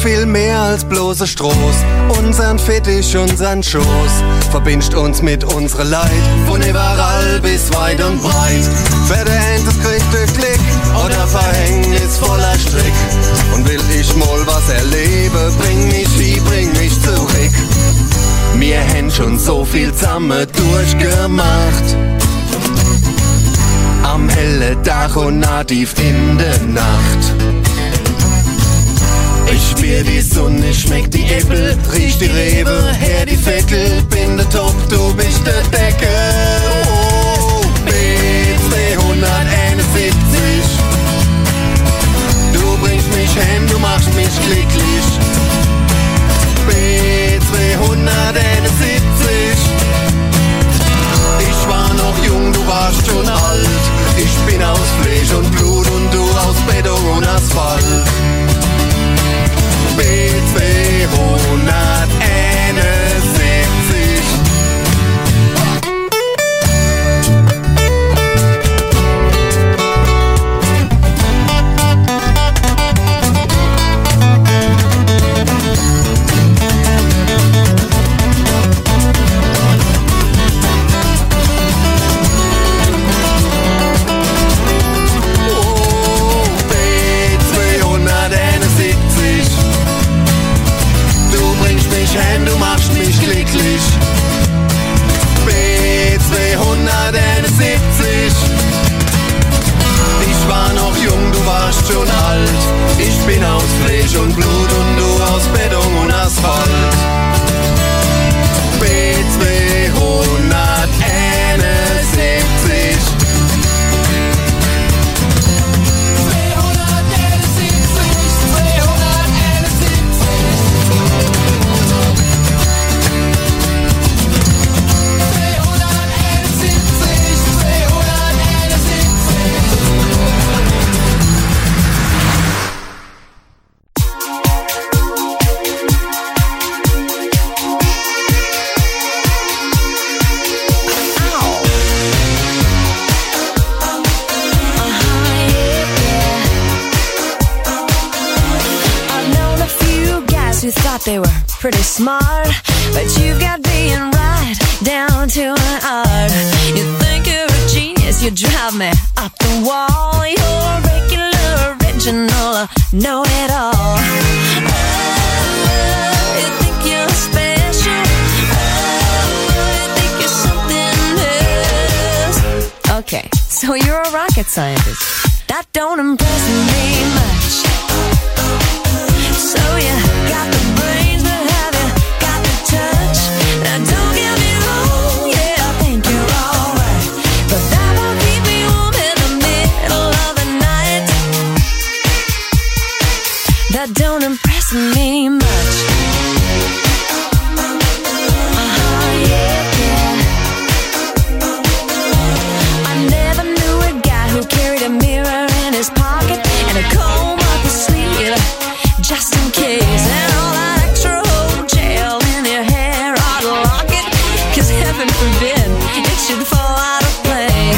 viel mehr als bloße Stroß. Unseren Fetisch, unseren Schoß verbindet uns mit unserer Leid. Von überall bis weit und breit. Verdientes kriegt durch Klick oder verhängnisvoller Strick. Und will ich mal was erleben, bring mich wie, bring mich zurück. Wir haben schon so viel zusammen durchgemacht. Am hellen Tag und nativ in der Nacht. Ich spür die Sonne, schmeckt die Äpfel, riech die Rebe, her die Vettel, bin der Top, du bist der Deckel. Oh, B271. Du bringst mich heim, du machst mich glücklich. B271. Ich war noch jung, du warst schon alt. Ich bin aus Fleisch und Blut und du aus Beton und Asphalt. B271. Du machst mich glücklich. B271. Ich war noch jung, du warst schon alt. Ich bin aus Fleisch und Blut und du aus Beton und Asphalt. B271. They were pretty smart, but you got being right down to an art. You think you're a genius, you drive me up the wall. You're regular, original, know-it-all. Oh, you think you're special. Oh, you think you're something else. Okay, so you're a rocket scientist. That don't impress me much. So you got the brains, but have you got the touch? Now don't get me wrong, yeah, I think you're alright, but that won't keep me warm in the middle of the night. That don't impress me much. I never knew a guy who carried a mirror in his pocket and a comb up his sleeve, just in case. And all that extra old gel in your hair, I'd lock it, 'cause heaven forbid it should fall out of place.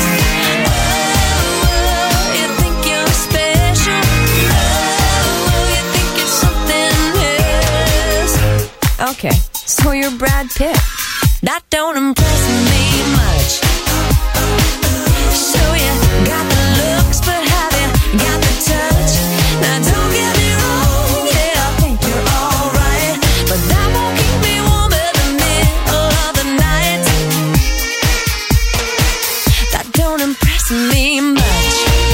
Oh, you think you're special. Oh, you think you're something else. Okay, so you're Brad Pitt. That don't impress me much. So you got the looks, but have you got the touch? Now don't get me wrong, yeah, I think you're alright, but that won't keep me warm in the middle of the night. That don't impress me much.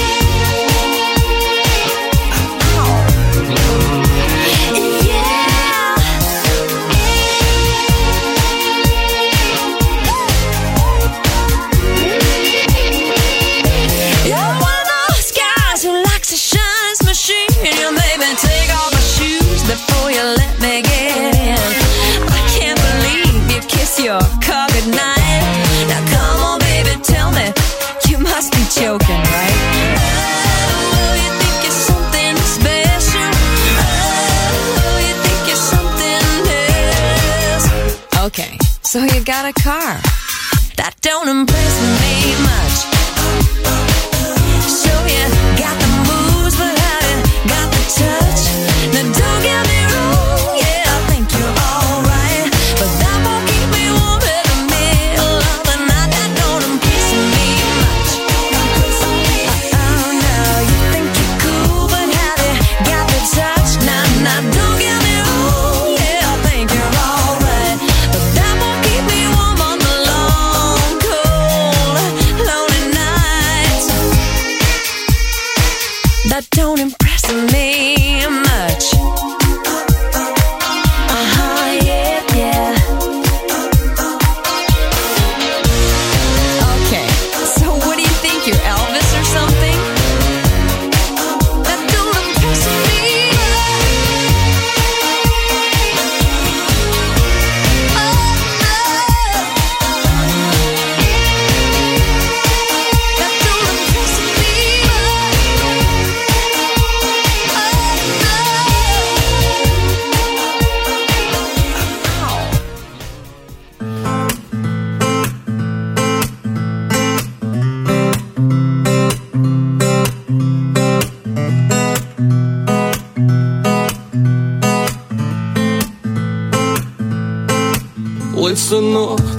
You're one of those guys who likes to shine his machine. You made me take off my shoes before you let me get in. I can't believe you kiss your car goodnight. Now come on, baby, tell me, you must be joking, right? Oh, you think you're something special. Oh, you think you're something else. Okay, so you got a car. That don't impress me much. So you got the moves, but have you got the touch? Now don't get me wrong. that don't impress me much. Yeah, yeah. Okay, so what do you think, you're Elvis or something? That don't impress me Letzte Nacht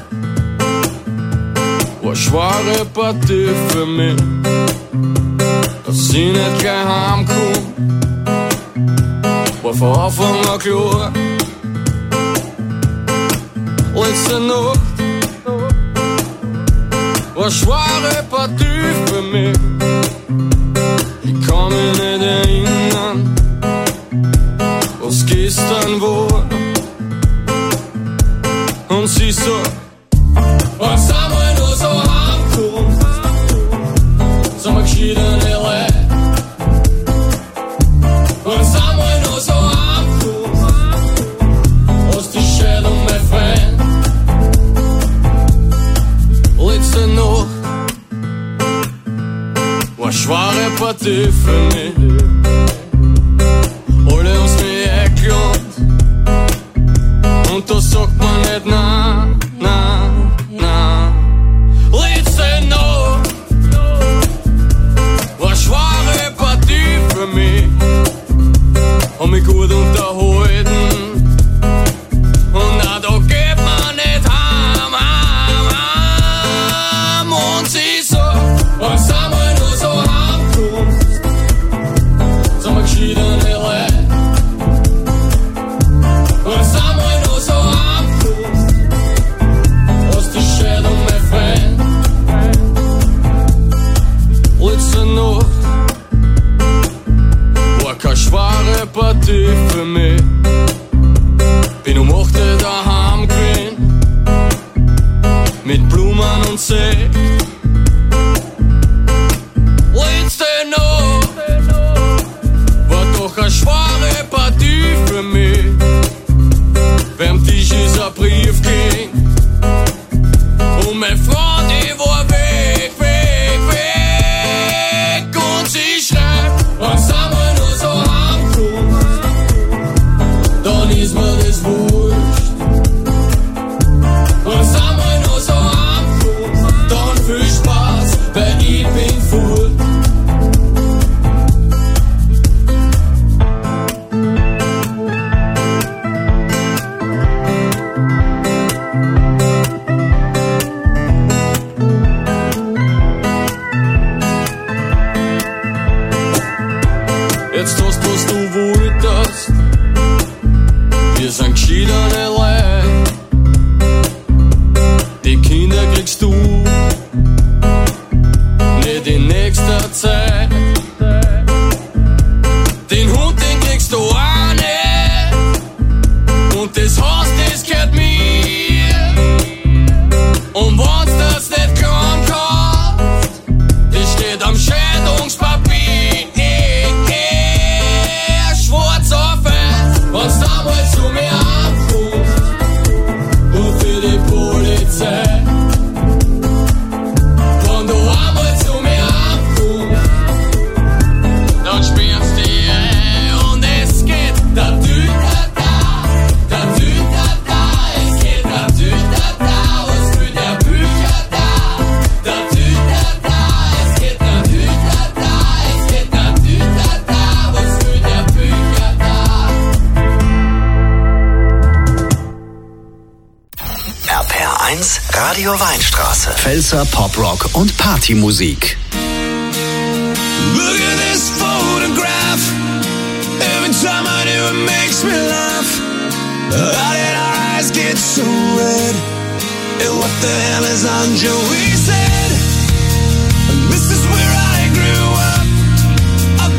war eine schwere Partie für mich, dass ich nicht gleich heimkomme, war von Anfang an klar. Letzte Nacht war eine schwere Partie für mich, ich kann mich nicht erinnern, was gestern war. Und sie so, was haben wir nur so heimgekommen? So mal geschiedene Leute. Was haben wir nur so heimgekommen? Aus die Schädel, mein Freund. Letzte Nacht war eine schwere Partie für mich. Alle haben's mich eingeladen. Und da sagt man nicht na, na, na. Letzte Nacht war eine schwere Partie für mich. Hab mich gut unterhalten. Und na, da geht man nicht heim, heim, heim. Und sie so, was haben wir nur so heimgekommen? So mal geschiedene Leute. Was haben wir so heimgekommen, aus die Schädel, mein Freund. Letzte Nacht war keine schwere Partie für mich. Bin um 8 Uhr daheim gewesen, mit Blumen und Sekt. Letzte Nacht war doch eine schwere Partie für mich. Beim Tisch ist ein Brief ging und meine Freund, die war weg, weg, weg. Und sie schreibt, was haben wir nur so heimgekommen? Dann ist mir das wurscht. Was haben wir nur so heimgekommen? Dann viel Spaß, weil ich bin fort. Jetzt hast, was du wolltest. Wir sind geschiedene Leute. Die Kinder kriegst du nicht in nächster Zeit. Den Hund, den kriegst du auch nicht. Und das Haus, das gehört mir. Und wenn's das nicht kann, das steht am Scheidungspapier. Schwarz auf weiß, was damals zu mir ankommt. Und für die Polizei. Wenn du einmal zu mir ankommst, dann spürst du die ein und es geht da Tütata, da Tütata, es geht da Tütata, was für der Bücher da Tütata, es geht da Tütata, es geht da Tütata, was für der Bücher da. RPR 1, Radio Weinstraße. Pfälzer Poprock und Partymusik. Look at this photograph. Every time I do it makes me laugh. How did our eyes get so red? And what the hell is on Joey's head? And this is where I grew up.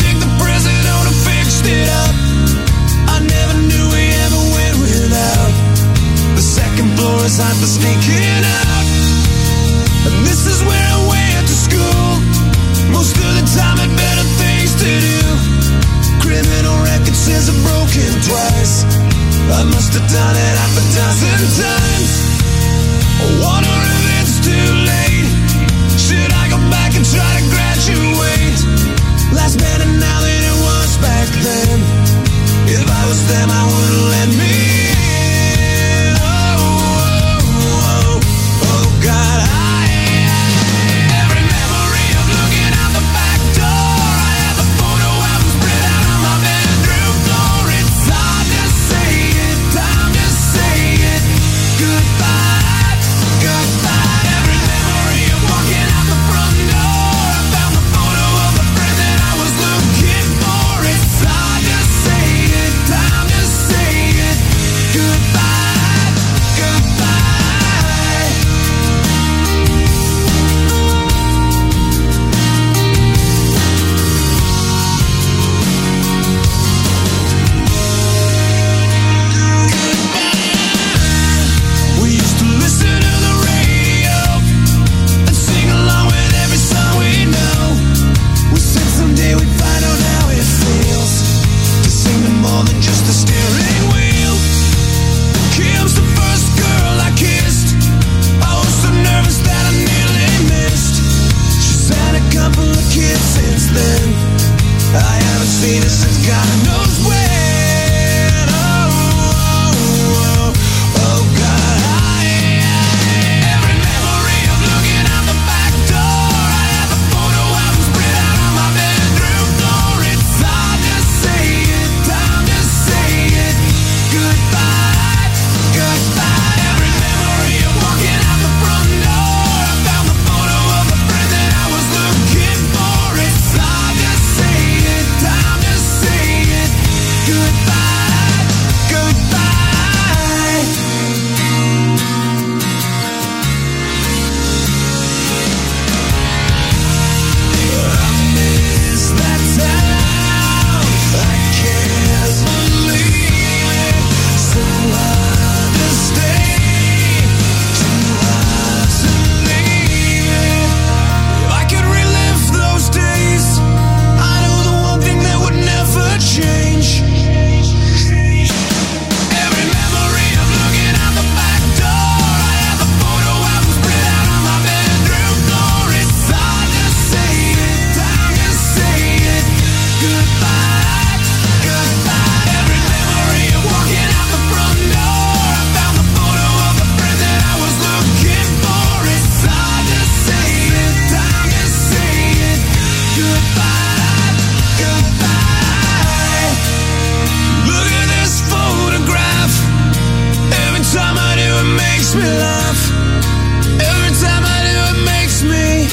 Goodbye, goodbye. Look at this photograph. Every time I do it makes me laugh. Every time I do it makes me.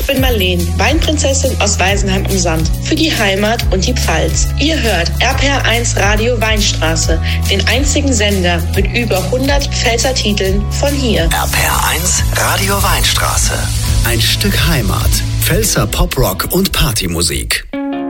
bin Marleen, Weinprinzessin aus Weisenheim am Sand. Für die Heimat und die Pfalz. Ihr hört RPR1 Radio Weinstraße, den einzigen Sender mit über 100 Pfälzer Titeln von hier. RPR1 Radio Weinstraße. Ein Stück Heimat. Pfälzer Poprock und Partymusik.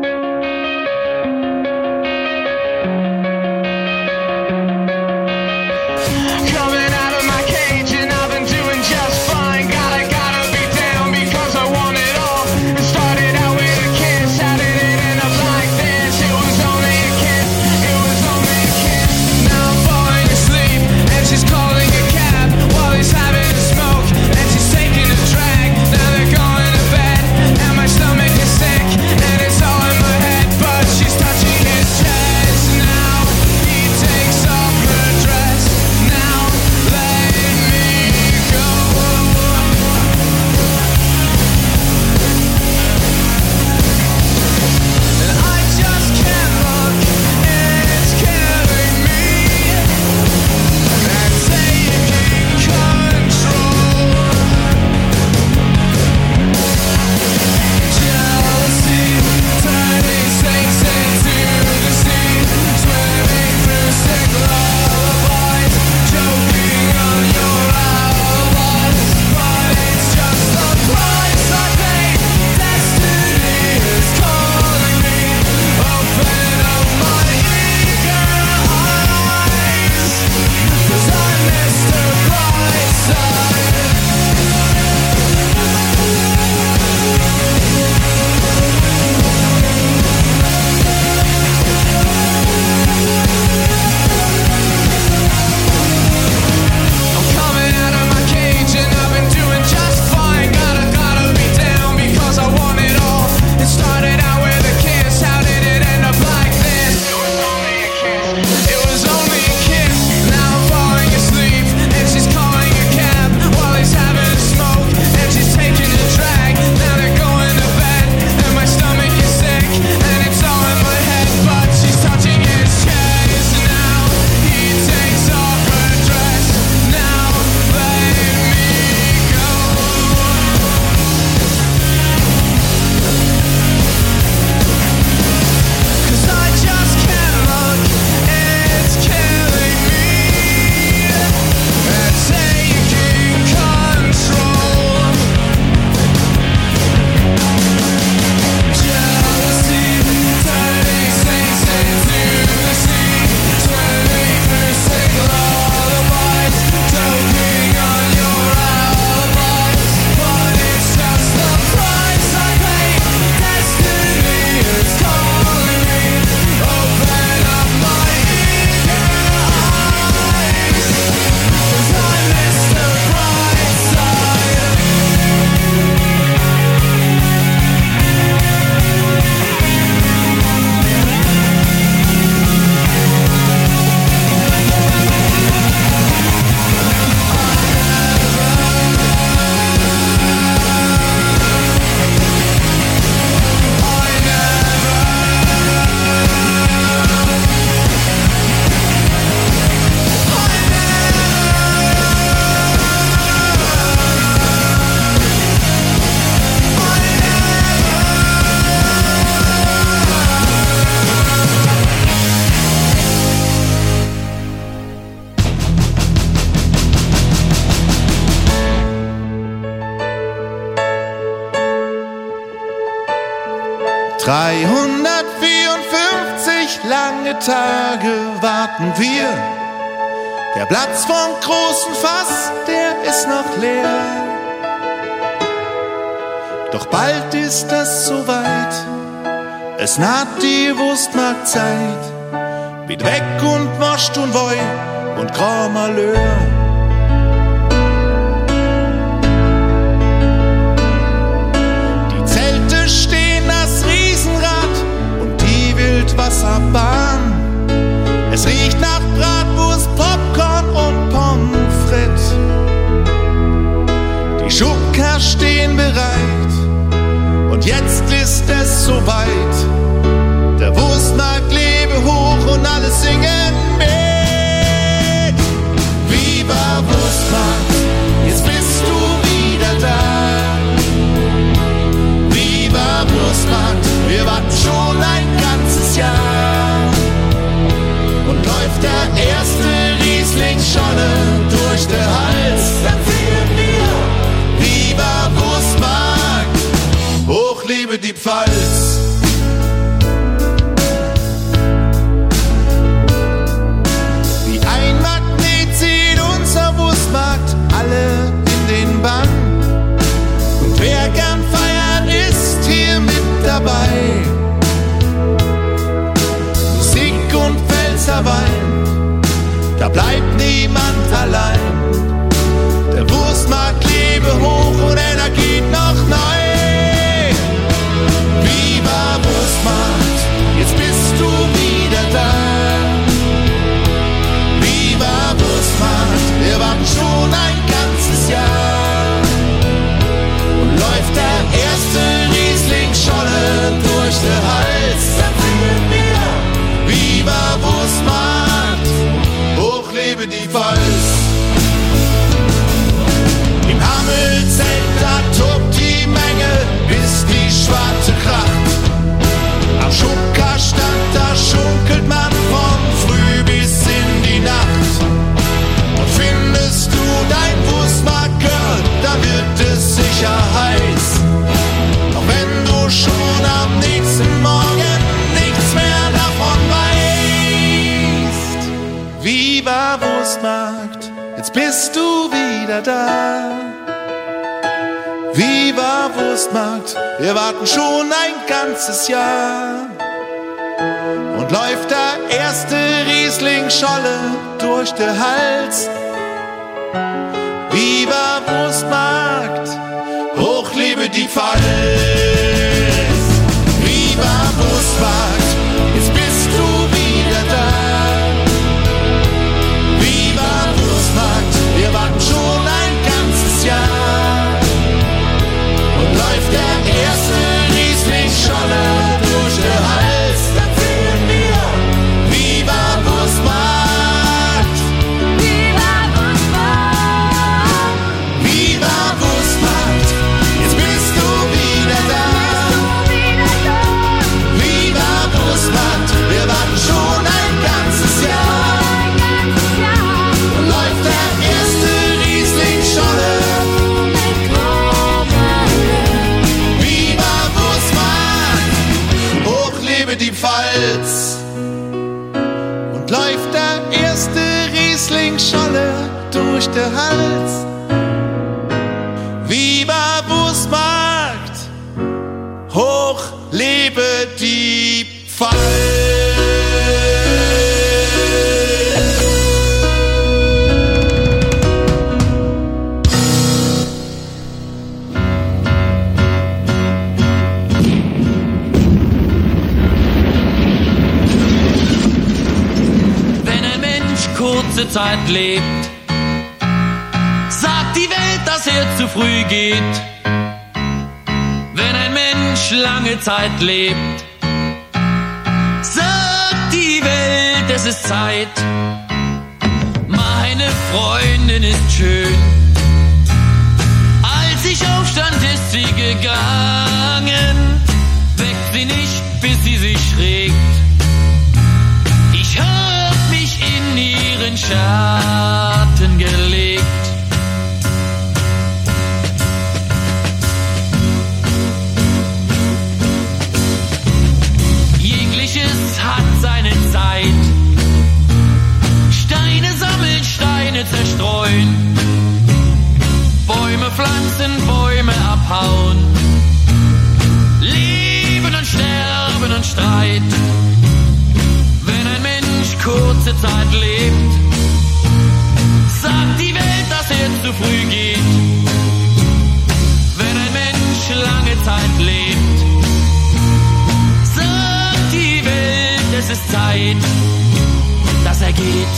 Lange Tage warten wir. Der Platz vom großen Fass, der ist noch leer. Doch bald ist das soweit. Es naht die Wurstmarktzeit. Mit weg und wascht und woi und grau Malheur. Die Zelte stehen das Riesenrad und die Wildwasserbahn. Es riecht nach Bratwurst, Popcorn und Pommes frites. Die Schubkarren stehen bereit und jetzt ist es soweit. Der Wurstmarkt lebe hoch und alle singen mit. Viva Wurstmarkt, jetzt bist du wieder da. die Pfalz. Wie ein Magnet zieht unser Wurstmarkt alle in den Bann. Und wer gern feiert, ist hier mit dabei. Musik und Pfälzerwein, da bleibt niemand allein. Der Wurstmarkt lebe hoch und er geht noch neu. Viva Wurstmarkt, jetzt bist du wieder da. Viva Wurstmarkt, wir warten schon ein ganzes Jahr. Und läuft der erste Riesling-Scholle durch den Hals, dann singen wir Viva Wurstmarkt, hoch lebe die Pfalz. Im Hammelzelt, da tobt die Menge, bis die Schwarte kracht. Am Schunkerstand, da schunkelt man von früh bis in die Nacht. Und findest du dein Wurstmarkt-Girl, da wird es sicher heiß. Auch wenn du schon am nächsten Morgen nichts mehr davon weißt. Viva Wurstmarkt, jetzt bist du wieder da. Viva Wurstmarkt, wir warten schon ein ganzes Jahr. Und läuft der erste Riesling-Scholle durch den Hals. Viva Wurstmarkt, hoch lebe die Pfalz. Viva Wurstmarkt, jetzt bist du wieder da. Viva Wurstmarkt, wir warten schon ein ganzes Jahr. Und läuft der erste Riesling-Scholle durch den Hals, dann singen wir Viva Wurstmarkt. Viva Wurstmarkt. Viva Wurstmarkt, jetzt bist du wieder da. Viva Wurstmarkt, wir warten schon ein ganzes Jahr. Und läuft der erste Riesling-Scholle. Viva Wurstmarkt, hoch lebe die Pfalz. Und läuft der erste Riesling-Scholle durch den Hals. Viva Wurstmarkt, hoch lebe die Pfalz. Wenn ein Mensch kurze Zeit lebt, sagt die Welt, dass er zu früh geht. Wenn ein Mensch lange Zeit lebt, sagt die Welt, es ist Zeit. Meine Freundin ist schön. Als ich aufstand, ist sie gegangen. Weckt sie nicht, bis sie sich regt. Ich hab mich in ihren Schatten gelegt. Jegliches hat seine Zeit. Steine sammeln, Steine zerstreuen. Bäume pflanzen, Bäume abhauen. Leben und Sterben und Streit. Wenn ein Mensch kurze Zeit lebt, sagt die Welt, dass er zu früh geht. Wenn ein Mensch lange Zeit lebt, sagt die Welt, es ist Zeit, dass er geht.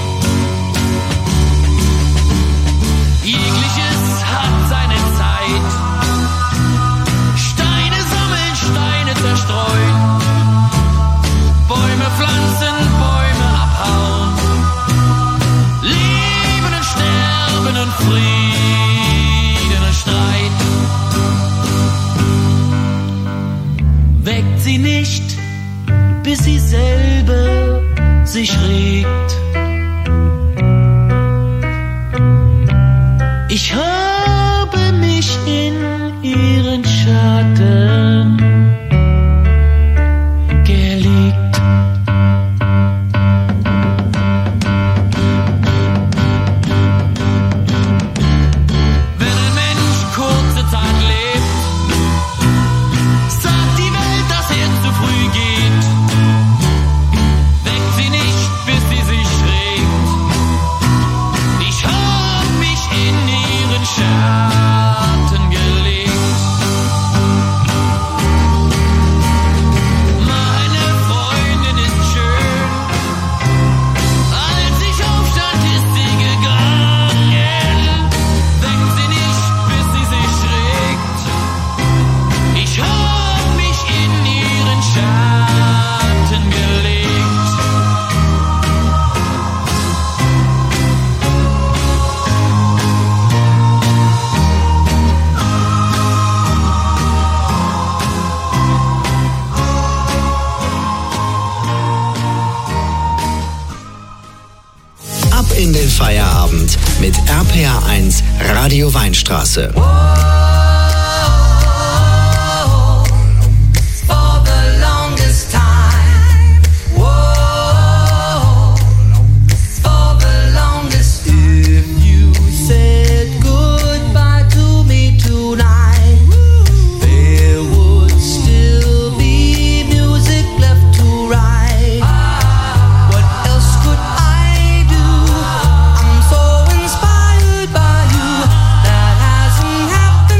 Jegliches hat seine Zeit. Steine sammeln, Steine zerstreuen. Bäume pflanzen, Bäume abhauen. Leben und Sterben und Frieden und Streit. Weckt sie nicht, bis sie selber sich regt. Ich habe mich in ihren Schatten mit RPR1 Radio Weinstraße. That hasn't happened.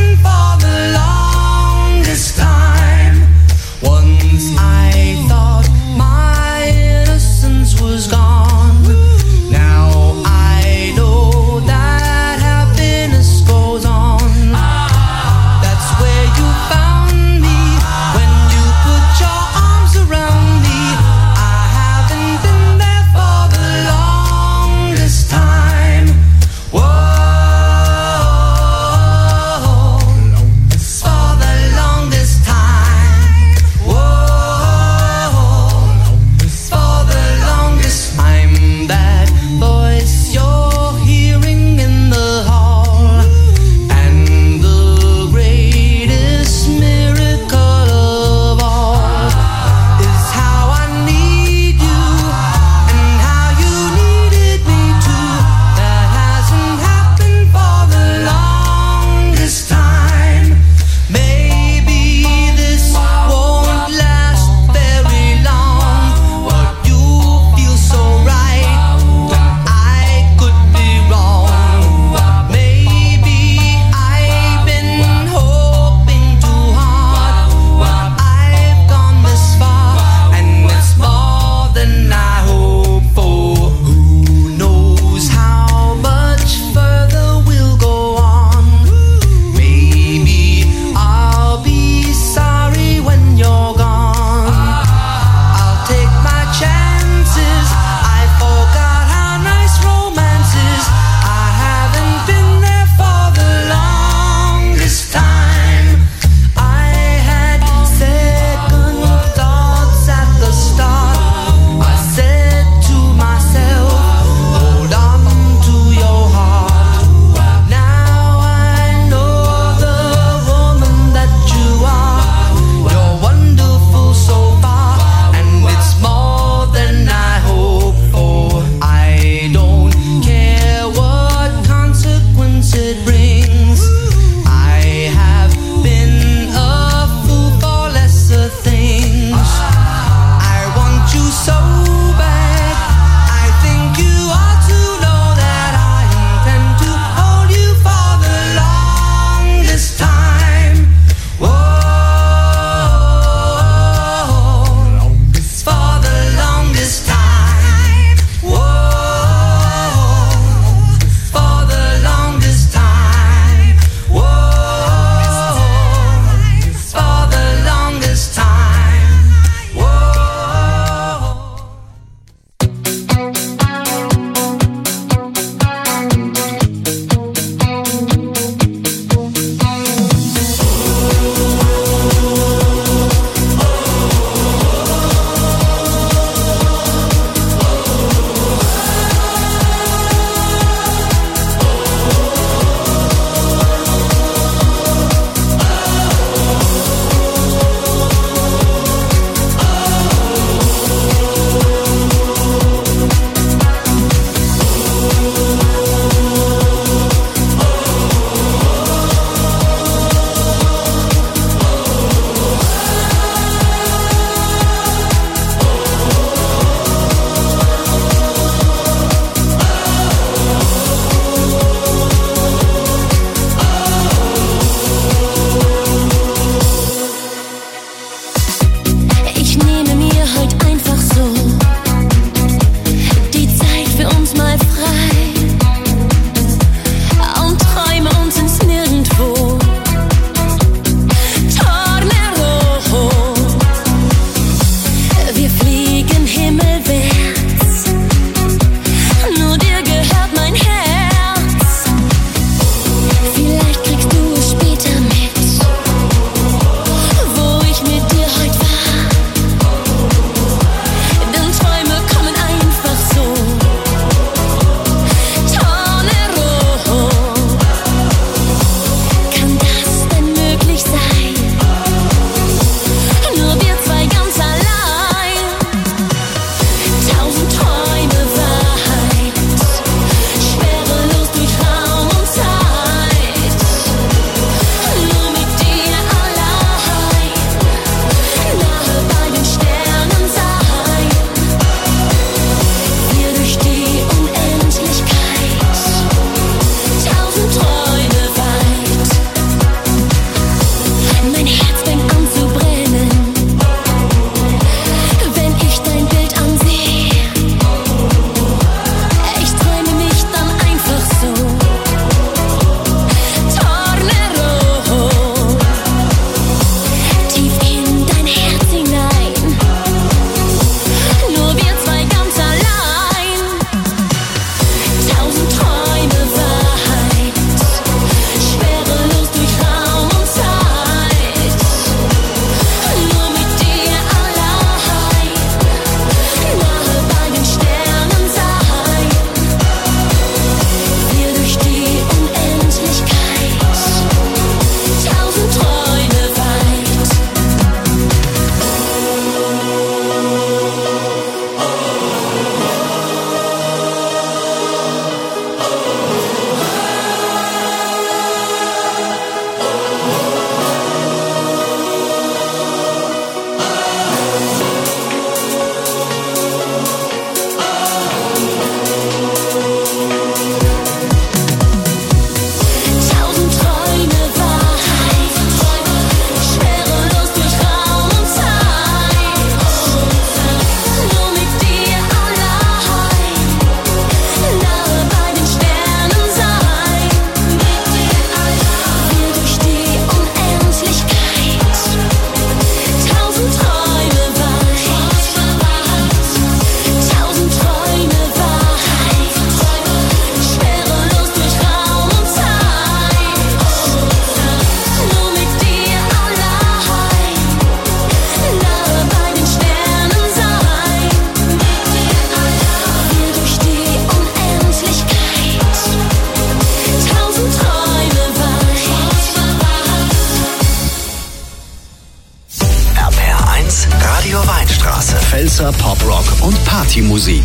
Pfälzer Poprock und Partymusik.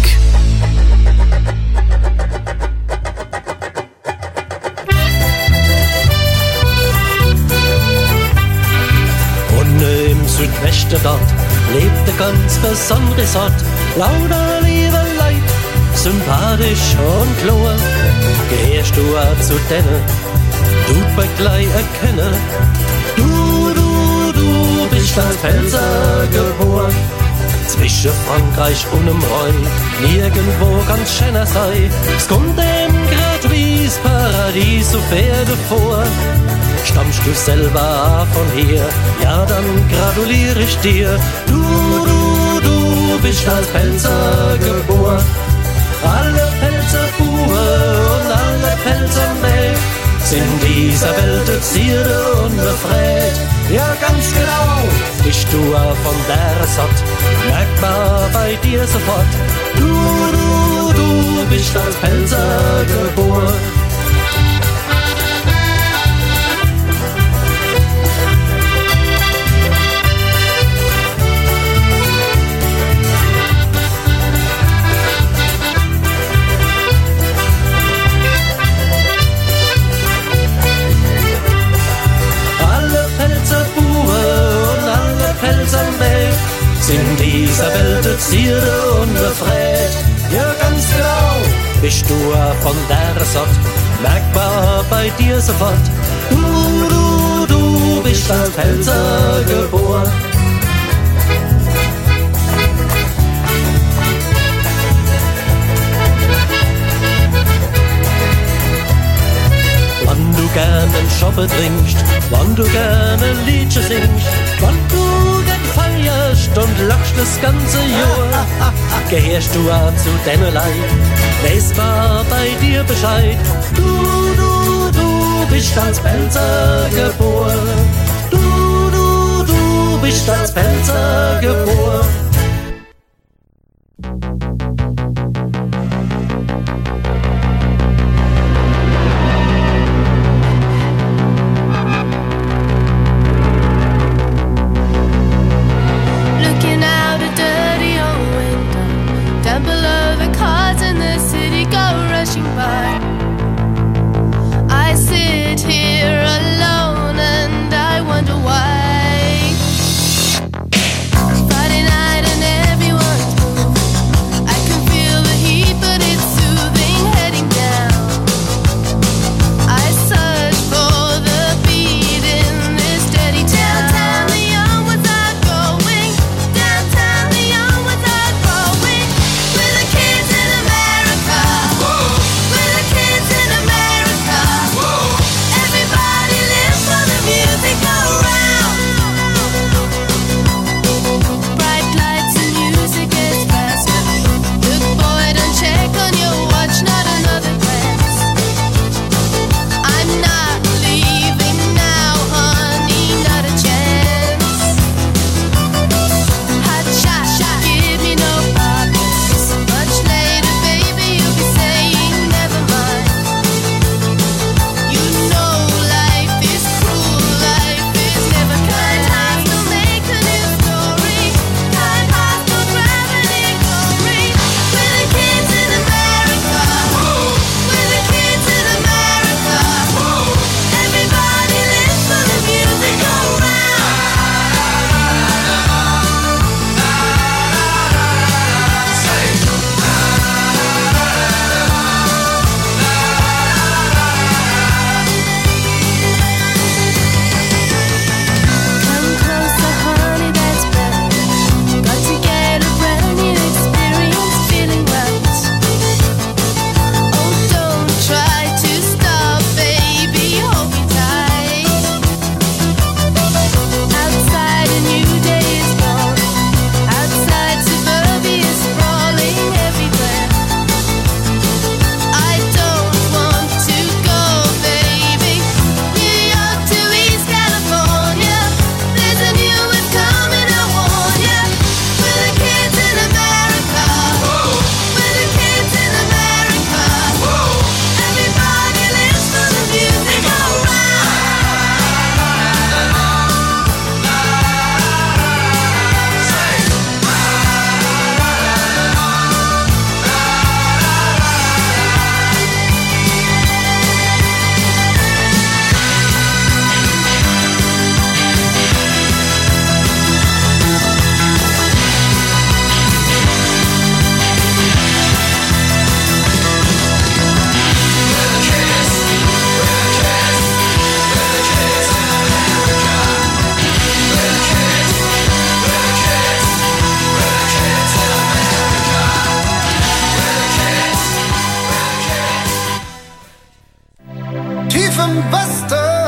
Unten im Südwesten dort lebt eine ganz besondere Sort. Lauter liebe Leid, sympathisch und klar. Gehörst du auch zu denen, du bei gleich erkennen. Du bist als Pfälzer geboren. Zwischen Frankreich und dem Rhein, nirgendwo ganz schöner sei. Es kommt dem grad wie's Paradies so Pferde vor. Stammst du selber von hier, ja dann gratuliere ich dir. Du bist als Pfälzer geboren. Alle Pfälzer Buben und alle Pfälzer Mäd sind dieser Welt Zierde und befreit. Ja ganz genau, bist du von der Sort, merkbar bei dir sofort. Du bist als Pfälzer geboren. In dieser Welt Zierde und befreit. Ja ganz genau, bist du von der Sort, merkbar bei dir sofort. Du bist als Pfälzer geboren. Wann du gerne Schoppe trinkst, wann du gerne Liedchen singst, wann du gern feierst und lachst das ganze Jahr, gehörst du auch zu deinen Leid, weiß mal bei dir Bescheid. Du bist als Pfälzer geboren. Du bist als Pfälzer geboren. Fighting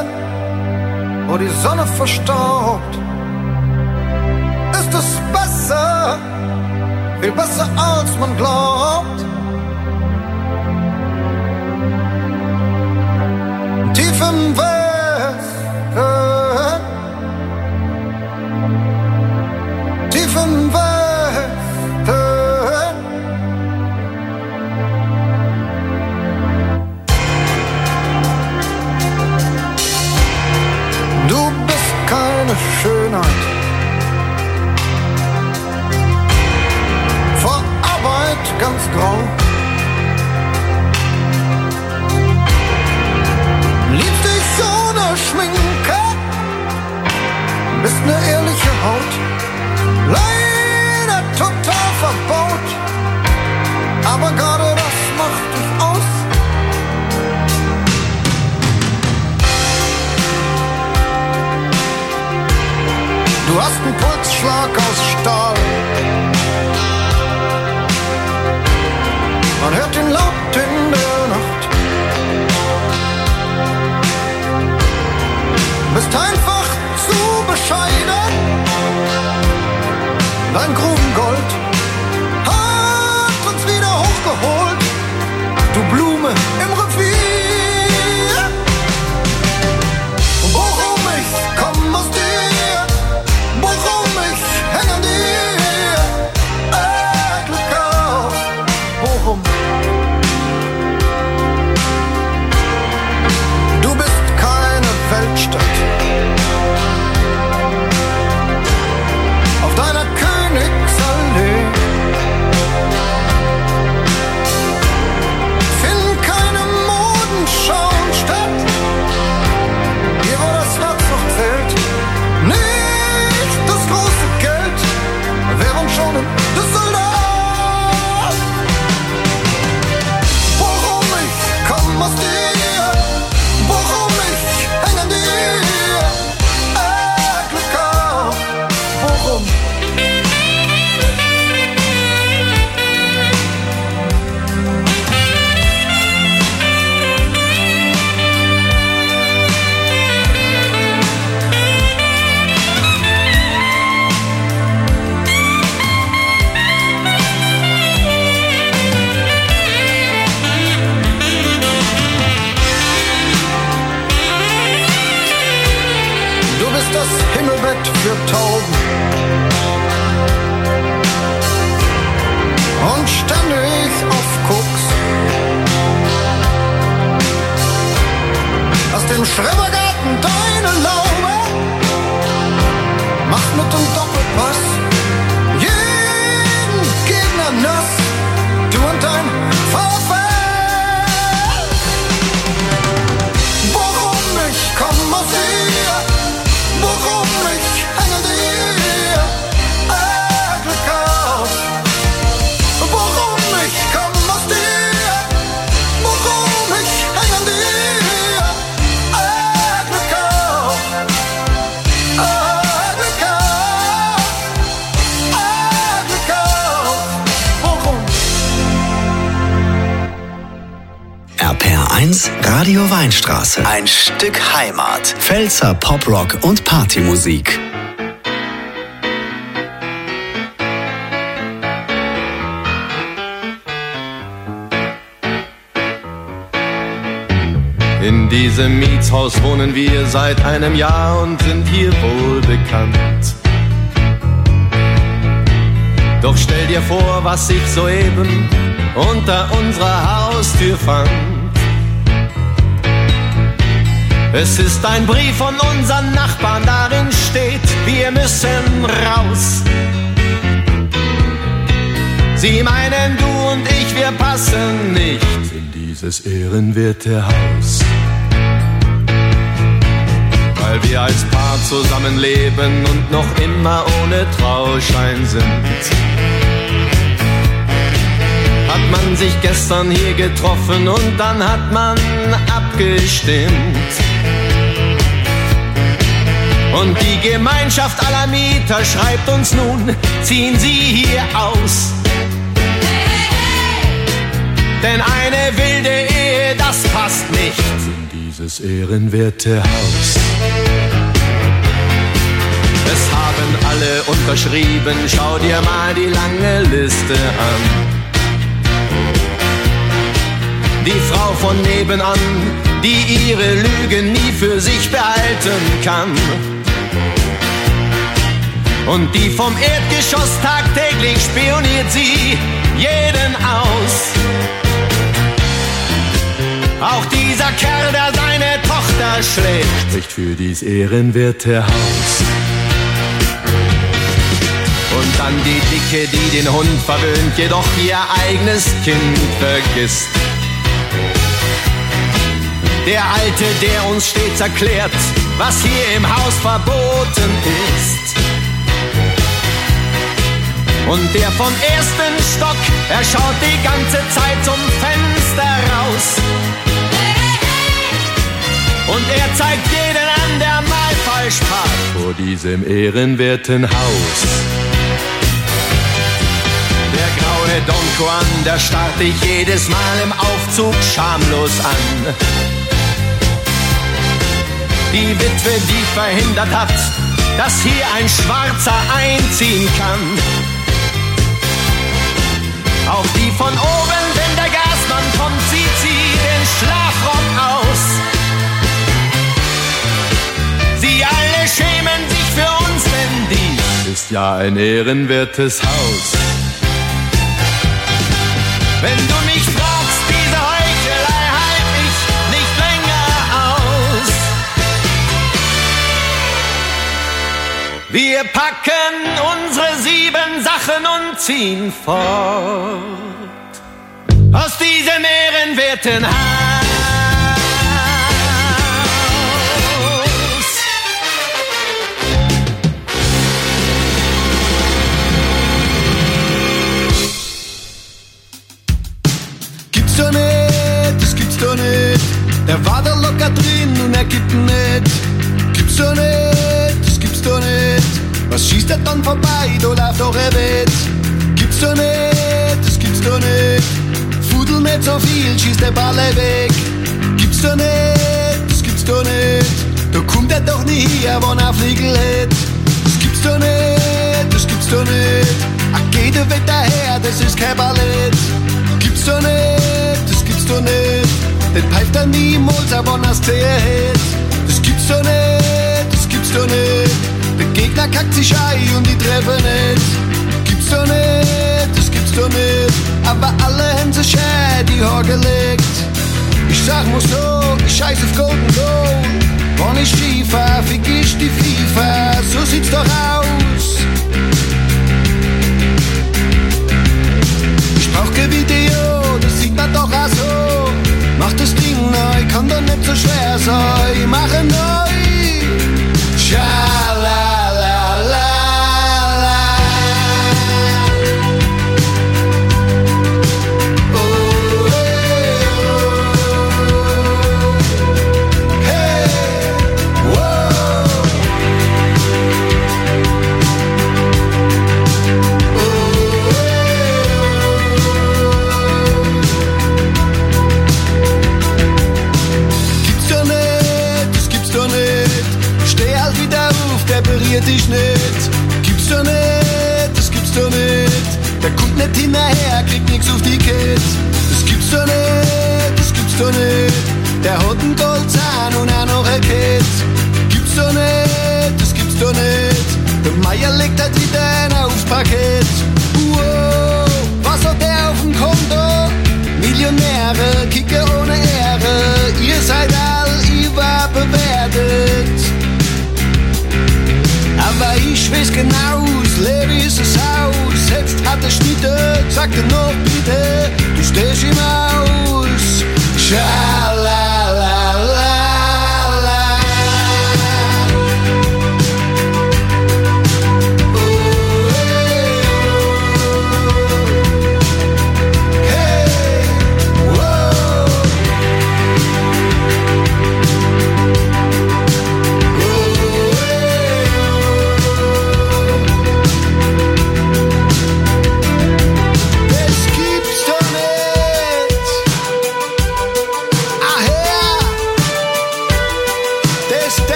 wo die Sonne verstaubt, ist es besser, viel besser als man glaubt. Tief im Westen, tief im Westen. Du bist keine Schönheit, vor Arbeit ganz grau. Liebst dich ohne Schminke, bist ne ehrliche Haut, leider total verbaut, aber gerade das macht dich aus. Du hast einen Pulsschlag aus Stahl, man hört ihn laut in der Nacht. Bist einfach zu bescheiden, dein Grubengold hat uns wieder hochgeholt, du Blume im Revier. Worum ich komm aus dir, worum ich häng an dir, Glück auf, worum? Du bist keine Weltstadt, auf deiner Königsallee finden keine Modenschauen statt. Hier, wo das Herz noch zählt, nicht das große Geld, wären schon in Düsseldorf. Worum ich komm aus dir, worum ich häng an dir, Glück auf, worum? Du bist das Himmelbett für Tauben und ständig auf Koks. Aus dem Schrebergarten deine Laube, mach mit dem Doppelpass jeden Gegner nass, du und dein VfL. Worum ich komm aus dir, worum ich häng an dir, Glück auf. Worum ich komm aus dir, worum ich häng an dir, Glück auf, Glück auf, Glück auf, worum? RPR1 Radio Weinstraße. Ein Stück Heimat. Pfälzer Poprock und Partymusik. In diesem Mietshaus wohnen wir seit einem Jahr und sind hier wohl bekannt. Doch stell dir vor, was ich soeben unter unserer Haustür fand. Es ist ein Brief von unseren Nachbarn, darin steht, wir müssen raus. Sie meinen, du und ich, wir passen nicht in dieses ehrenwerte Haus. Weil wir als Paar zusammenleben und noch immer ohne Trauschein sind. Hat man sich gestern hier getroffen und dann hat man abgestimmt. Und die Gemeinschaft aller Mieter schreibt uns nun, ziehen Sie hier aus. Denn eine wilde Ehe, das passt nicht in dieses ehrenwerte Haus. Es haben alle unterschrieben, schau dir mal die lange Liste an. Die Frau von nebenan, die ihre Lügen nie für sich behalten kann. Und die vom Erdgeschoss tagtäglich spioniert sie jeden aus. Auch dieser Kerl, der seine Tochter schlägt, spricht für dies ehrenwerte Haus. Und dann die Dicke, die den Hund verwöhnt, jedoch ihr eigenes Kind vergisst. Der Alte, der uns stets erklärt, was hier im Haus verboten ist. Und der vom ersten Stock, er schaut die ganze Zeit zum Fenster raus. Und er zeigt jeden an, der mal falsch parkt vor diesem ehrenwerten Haus. Der graue Don Juan, der starrt dich jedes Mal im Aufzug schamlos an. Die Witwe, die verhindert hat, dass hier ein Schwarzer einziehen kann. Auch die von oben, wenn der Gasmann kommt, zieht sie den Schlafrock aus. Sie alle schämen sich für uns, denn dies ist ja ein ehrenwertes Haus. Wenn du mich fragst, diese Heuchelei halt ich nicht länger aus. Wir packen unsere 7 Sachen und ziehen fort aus diesem ehrenwerten Haus. Gibt's doch nicht, das gibt's doch nicht. Er war da locker drin und er gibt nicht. Gibt's doch nicht, das gibt's doch nicht. Was schießt er dann vorbei, da läuft doch er wett. Gibt's doch nicht, das gibt's doch nicht. Fudel nicht so viel, schießt der Ball weg. Gibt's doch nicht, das gibt's doch nicht. Da kommt er doch nie her, wann er Fliegel hat. Das gibt's doch nicht, das gibt's doch nicht. Ach, geht der Wetter her, das ist kein Ballett. Gibt's doch nicht, das gibt's doch nicht. Den pfeift er niemals, aber wann er's gesehen hat. Das gibt's doch nicht, das gibt's doch nicht. Der Gegner kackt sich ein und die treffen nicht. Gibt's doch nicht, das gibt's doch nicht. Aber alle haben sich schön die Haare gelegt. Ich sag mal so, ich scheiß auf Golden Goal. Wenn ich Skifahr, fick ich die FIFA. So sieht's doch aus. Ich brauch kein Video, das sieht man doch auch so. Mach das Ding neu, kann doch nicht so schwer sein. Mache neu. Schalalala. Repariert dich nicht, gibt's doch nicht, das gibt's doch nicht. Der kommt nicht hinterher, kriegt nix auf die Kette. Das gibt's doch nicht, das gibt's doch nicht. Der hat einen Goldzahn und auch noch ein Kett. Gibt's doch nicht, das gibt's doch nicht. Der Meier legt halt wieder einer aufs Parkett. Wow, was hat der auf dem Konto? Millionäre, Kicker ohne Ehre. Ihr seid all überbewertet. Aber ich weiß genau, das Leben ist ein Haus. Jetzt hat er Schnitte, sagt er noch bitte, du stehst im Haus. Schalalala.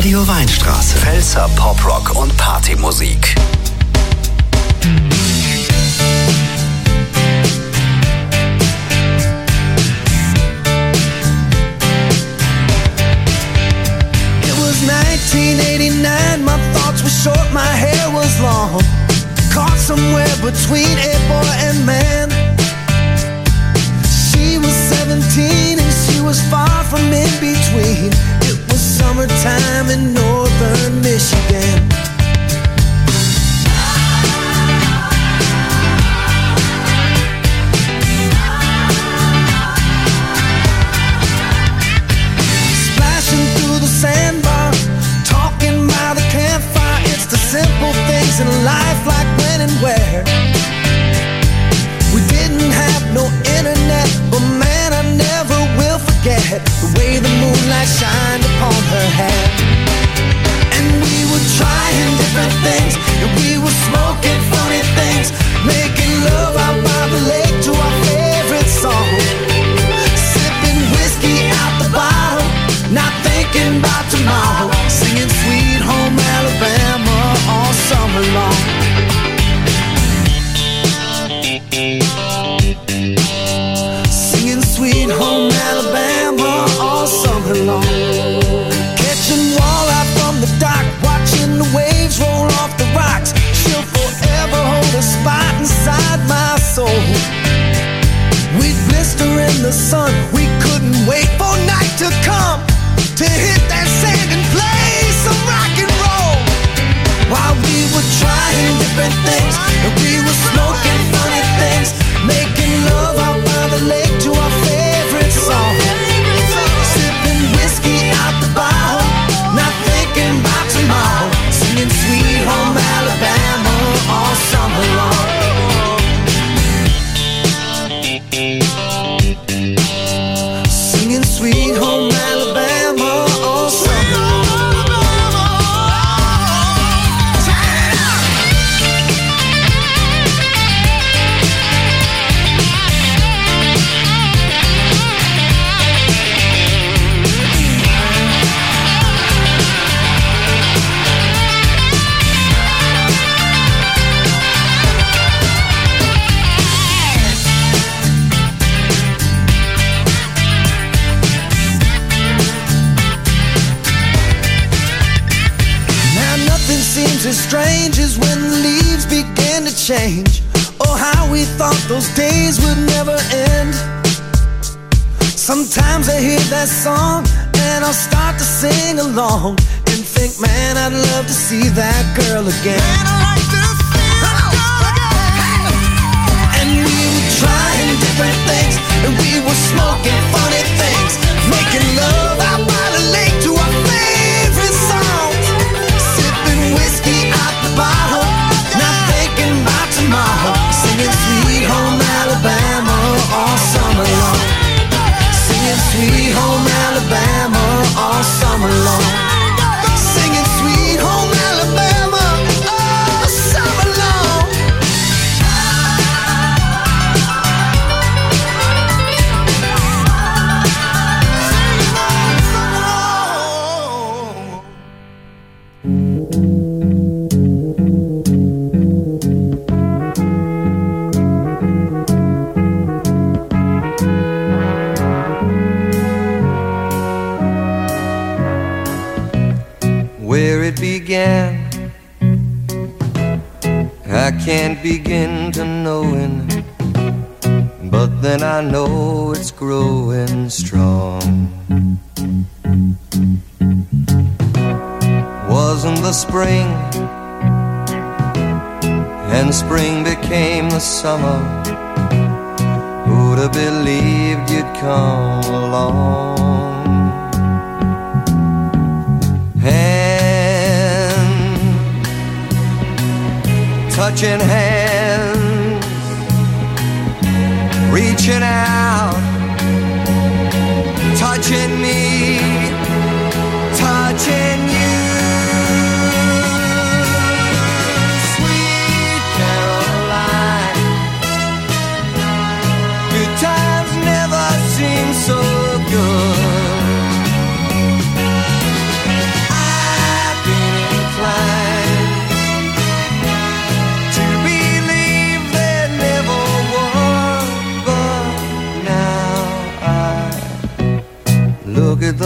Radio Weinstraße. Pfälzer Poprock und Partymusik. It was 1989, my thoughts were short, my hair was long. Caught somewhere between a boy and man. She was 17 and she was far from in between. It was summertime in northern Michigan. Splashing through the sandbar, talking by the campfire. It's the simple things in life, like when and where. We didn't have no internet, but man, I never will forget the way the moonlight shined upon her hair. And we were trying different things, and we were smoking funny things, making love out by the lake to our favorite song. Sipping whiskey out the bottle, not thinking about tomorrow, singing Sweet Home Alabama all summer long. Singing Sweet Home Alabama all summer long. Catching walleye from the dock, watching the waves roll off the rocks. She'll forever hold a spot inside my soul. We'd blister in the sun, we couldn't wait for night to come to hit that sand and play some rock and roll. While we were trying different things, and we were smoking funny things, making love out by the lake to our favorite song. Sipping whiskey out the bottle, not thinking about tomorrow, singing Sweet Home Alabama all summer long. Singing Sweet Home Alabama all summer long. As strange as when the leaves began to change. Oh, how we thought those days would never end. Sometimes I hear that song and I'll start to sing along and think, man, I'd love to see that girl again. Man, I'd like to see that girl again. And we were trying different things, and we were smoking funny things, making love out by the lake to our favorite songs. Whiskey out the bottle, not thinking about tomorrow, singing Sweet Home Alabama all summer long. Singing Sweet Home Alabama all summer long. Singing Sweet Home Alabama all summer long. Where it began, I can't begin to knowing, but then I know it's growing strong. Wasn't the spring, and spring became the summer. Who'd have believed you'd come along? Touching hands, reaching out, touching me, touching you. Sweet Caroline, good times never seem so good. I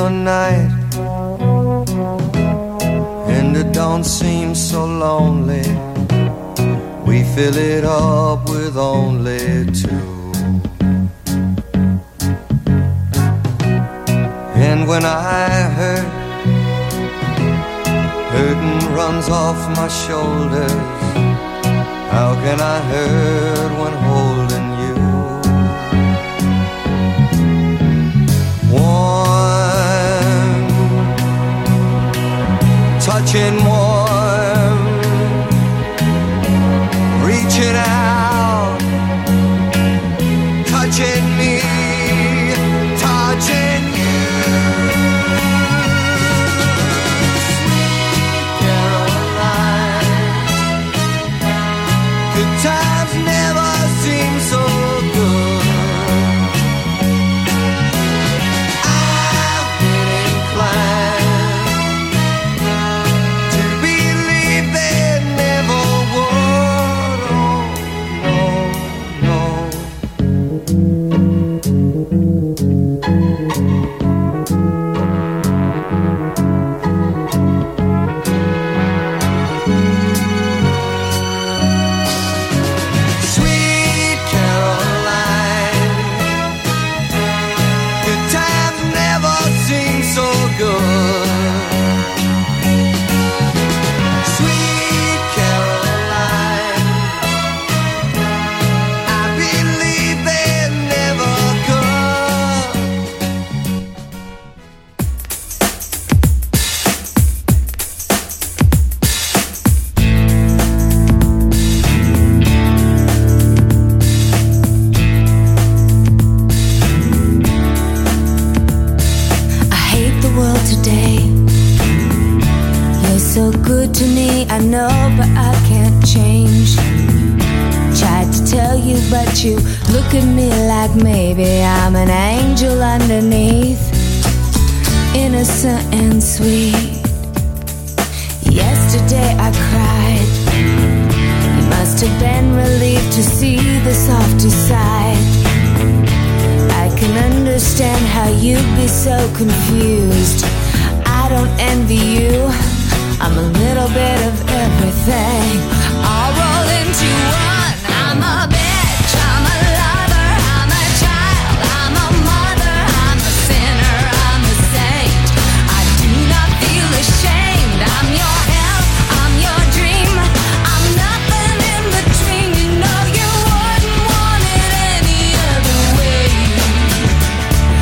or night, and it don't seem so lonely. We fill it up with only two. And when I hurt, hurting runs off my shoulders. How can I hurt when holding you? Warm, touching warm, reaching out, touching me, touching you. Times never seem so good. I've been inclined to believe they never would. Oh, no, to me, I know, but I can't change. Tried to tell you, but you look at me like maybe I'm an angel underneath, innocent and sweet. Yesterday I cried. You must have been relieved to see the softer side. I can understand how you'd be so confused. I don't envy you.